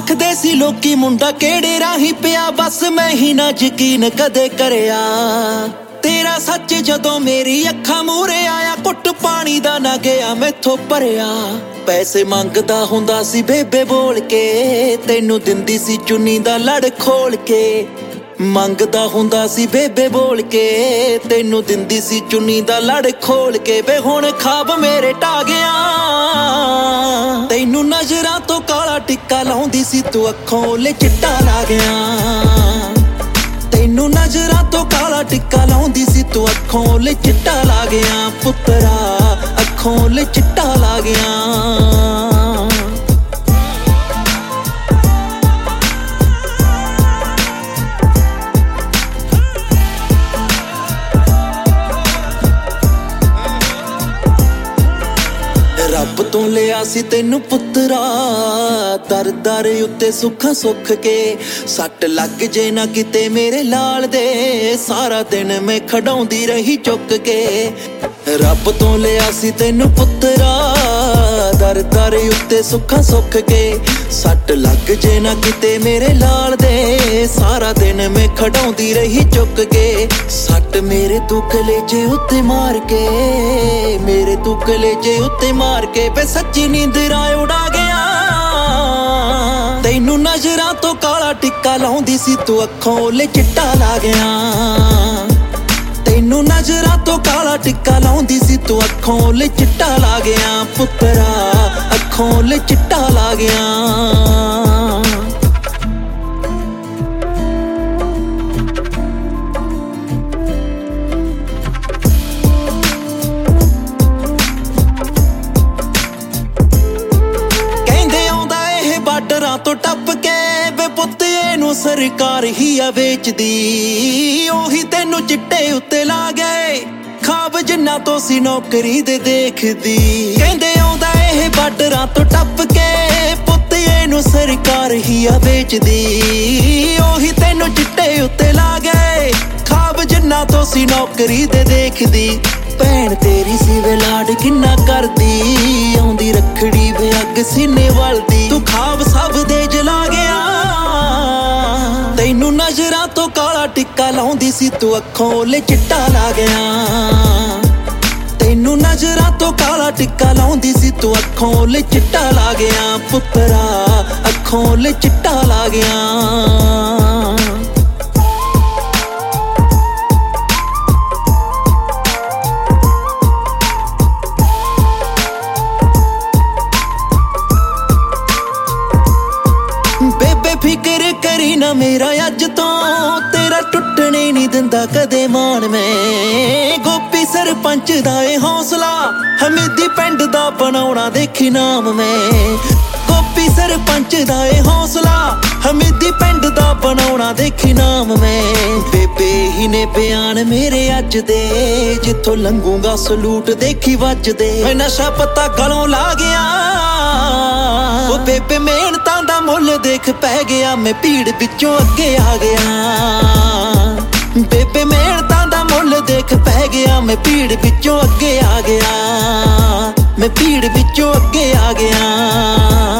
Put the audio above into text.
ਆਖਦੇ ਸੀ ਲੋਕੀ ਮੁੰਡਾ ਕਿਹੜੇ ਰਾਹੀਂ ਪਿਆ, ਬਸ ਮੈਂ ਹੀ ਨਾ ਯਕੀਨ ਕਦੇ ਕਰਿਆ। ਤੇਰਾ ਸੱਚ ਜਦੋਂ ਮੇਰੀ ਅੱਖਾਂ ਮੂਹਰੇ ਆਇਆ, ਘੁੱਟ ਪਾਣੀ ਦਾ ਨਾ ਗਿਆ ਮੈਥੋਂ ਭਰਿਆ। ਪੈਸੇ ਮੰਗਦਾ ਹੁੰਦਾ ਸੀ ਬੇਬੇ ਬੋਲ ਕੇ, ਤੈਨੂੰ ਦਿੰਦੀ ਸੀ ਚੁੰਨੀ ਦਾ ਲੜ ਖੋਲ ਕੇ। ਮੰਗਦਾ ਹੁੰਦਾ ਸੀ ਬੇਬੇ ਬੋਲ ਕੇ, ਤੈਨੂੰ ਦਿੰਦੀ ਸੀ ਚੁੰਨੀ ਦਾ ਲੜ ਖੋਲ ਕੇ। ਵੇ ਹੁਣ ਖਾਬ ਮੇਰੇ ਢਾ ਗਿਆ, ਤੈਨੂੰ ਨਜ਼ਰਾਂ ਤੋਂ ਕਾਲਾ ਟਿੱਕਾ ਲਾਉਂਦੀ ਸੀ ਤੂੰ, ਅੱਖੋਂ ਓਲੇ ਚਿੱਟਾ ਲਾ ਗਿਆ। ਤੈਨੂੰ ਨਜ਼ਰਾਂ ਤੋਂ ਕਾਲਾ ਟਿੱਕਾ ਲਾਉਂਦੀ ਸੀ ਤੂੰ, ਅੱਖੋਂ ਓਲੇ ਚਿੱਟਾ ਲਾ ਗਿਆ। ਪੁੱਤਰਾ ਅੱਖੋਂ ਓਲੇ ਚਿੱਟਾ ਲਾ ਗਿਆ। ਰੱਬ ਤੋਂ ਲਿਆ ਸੀ ਤੈਨੂੰ ਪੁੱਤਰਾ, ਦਰ ਦਰ ਉੱਤੇ ਸੁੱਖਾਂ ਸੁੱਖ ਕੇ। ਸੱਟ ਲੱਗ ਜੇ ਨਾ ਕਿਤੇ ਮੇਰੇ ਲਾਲ ਦੇ, ਸਾਰਾ ਦਿਨ ਮੈਂ ਖੜਾਉਂਦੀ ਰਹੀ ਚੁੱਕ ਕੇ। ਰੱਬ ਤੋਂ ਲਿਆ ਸੀ ਤੈਨੂੰ ਪੁੱਤਰਾ, ਦਰ ਦਰ ਉੱਤੇ ਸੁੱਖਾਂ ਸੁੱਖ ਕੇ। ਸੱਟ ਲੱਗ ਜੇ ਨਾ ਕਿਤੇ ਮੇਰੇ ਲਾਲ ਦੇ, ਸਾਰਾ ਦਿਨ ਮੈਂ ਖੜਾਉਂਦੀ ਰਹੀ ਚੁੱਕ ਕੇ। ਸੱਟ ਮੇਰੇ ਤੂੰ ਕਲੇਜੇ ਉੱਤੇ ਮਾਰ ਕੇ, ਮੇਰੇ ਤੂੰ ਕਲੇਜੇ ਉੱਤੇ ਮਾਰ ਕੇ। ਵੇ ਸੱਚੀ ਨੀਂਦਰਾਂ ਉਡਾ ਗਿਆ, ਤੈਨੂੰ ਨਜ਼ਰਾਂ ਤੋਂ ਕਾਲਾ ਟਿੱਕਾ ਲਾਉਂਦੀ ਸੀ ਤੂੰ, ਅੱਖੋਂ ਓਲੇ ਚਿੱਟਾ ਲਾ ਗਿਆ। ਤੈਨੂੰ ਨਜ਼ਰਾਂ ਤੋਂ ਕਾਲਾ ਟਿੱਕਾ ਲਾਉਂਦੀ ਸੀ ਤੂੰ, ਅੱਖੋਂ ਓਲੇ ਚਿੱਟਾ ਲਾ ਗਿਆ। ਪੁੱਤਰਾ ਅੱਖੋਂ ਓਲੇ ਚਿੱਟਾ ਲਾ ਗਿਆ। ਬਾਰਡਰਾਂ ਤੋਂ ਟੱਪ ਕੇ ਵੇ ਪੁੱਤ ਇਹਨੂੰ ਸਰਕਾਰ ਹੀ ਆ ਵੇਚਦੀ। ਉਹੀ ਤੈਨੂੰ ਚਿੱਟੇ ਉੱਤੇ ਲਾ ਗਏ, ਖਾਬ ਜਿੰਨਾ ਤੋਂ ਸੀ ਨੌਕਰੀ ਦੇ ਦੇਖਦੀ। ਕਹਿੰਦੇ ਆਉਂਦਾ ਇਹ ਬਾਰਡਰਾਂ ਤੋਂ ਟੱਪ ਕੇ, ਪੁੱਤ ਇਹਨੂੰ ਸਰਕਾਰ ਹੀ ਆ ਵੇਚਦੀ। ਉਹੀ ਤੈਨੂੰ ਚਿੱਟੇ ਉੱਤੇ ਲਾ ਗਏ, ਖਾਬ ਜਿੰਨਾ ਤੋਂ ਸੀ ਨੌਕਰੀ ਦੇ ਦੇਖਦੀ। ਭੈਣ ਤੇਰੀ ਸੀ ਵੇ ਲਾਡ ਕਿੰਨਾ ਕਰਦੀ, ਆਉਂਦੀ ਰੱਖੜੀ ਵੇ ਅੱਗ ਸੀਨੇ ਵਲਦੀ। ਤੂੰ ਖਾਬ ਸਭ ਦੇ ਜਲਾ ਗਿਆ, ਤੈਨੂੰ ਨਜ਼ਰਾਂ ਤੋਂ ਕਾਲਾ ਟਿੱਕਾ ਲਾਉਂਦੀ ਸੀ ਤੂੰ, ਅੱਖੋਂ ਓਲੇ ਚਿੱਟਾ ਲਾ ਗਿਆ। ਤੈਨੂੰ ਨਜ਼ਰਾਂ ਤੋਂ ਕਾਲਾ ਟਿੱਕਾ ਲਾਉਂਦੀ ਸੀ ਤੂੰ, ਅੱਖੋਂ ਓਲੇ ਚਿੱਟਾ ਲਾ ਗਿਆ। ਪੁੱਤਰਾ ਅੱਖੋਂ ਓਲੇ ਚਿੱਟਾ ਲਾ ਗਿਆ। ਫਿਕਰ ਕਰੀ ਨਾ ਮੇਰਾ ਅੱਜ ਤੋਂ, ਤੇਰਾ ਟੁੱਟਣੇ ਨਹੀਂ ਦਿੰਦਾ ਕਦੇ ਮਾਣ ਮੈਂ। ਗੋਪੀ ਸਰਪੰਚ ਦਾ ਏ ਹੌਸਲਾ, ਹਮੀਦੀ ਪਿੰਡ ਦਾ ਬਣਾਉਣਾ ਦੇਖੀ ਨਾਮ ਮੈਂ। ਗੋਪੀ ਸਰਪੰਚ ਦਾ ਏ ਹੌਸਲਾ, ਹਮੀਦੀ ਪਿੰਡ ਦਾ ਬਣਾਉਣਾ ਦੇਖੀ ਨਾਮ ਮੈਂ। ਬੇਬੇ ਹੀ ਨੇ ਬਿਆਨ ਮੇਰੇ ਅੱਜ ਦੇ, ਜਿੱਥੋਂ ਲੰਘੂਗਾ ਸਲੂਟ ਦੇਖੀ ਵੱਜਦੇ। ਮੈਂ ਨਸ਼ਾ ਪੱਤਾ ਗਲੋਂ ਲਾ ਗਿਆ, ਉਹ ਬੇਬੇ ਮਿਹਨਤਾਂ ਦਾ ਮੁੱਲ ਦੇਖ ਪੈ ਗਿਆ। ਮੈਂ ਭੀੜ ਵਿੱਚੋਂ ਅੱਗੇ ਆ ਗਿਆ, ਬੇਬੇ ਮਿਹਨਤਾਂ ਦਾ ਮੁੱਲ ਦੇਖ ਪੈ ਗਿਆ। ਮੈਂ ਭੀੜ ਵਿੱਚੋਂ ਅੱਗੇ ਆ ਗਿਆ, ਮੈਂ ਭੀੜ ਵਿੱਚੋਂ ਅੱਗੇ ਆ ਗਿਆ।